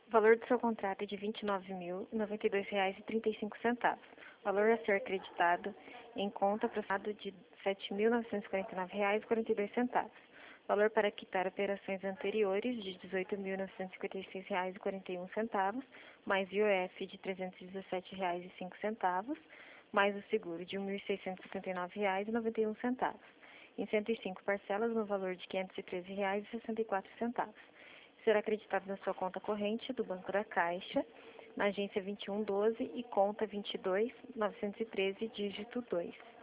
O valor do seu contrato é de R$ 29.092,35. Valor a ser acreditado em conta aproximado de R$ 7.949,42. Valor para quitar operações anteriores de R$ 18.956,41, mais IOF de R$ 317,05, mais o seguro de R$ 1.679,91, em 105 parcelas no valor de R$ 513,64. Será acreditado na sua conta corrente do Banco da Caixa, na agência 2112 e conta 22.913, dígito 2.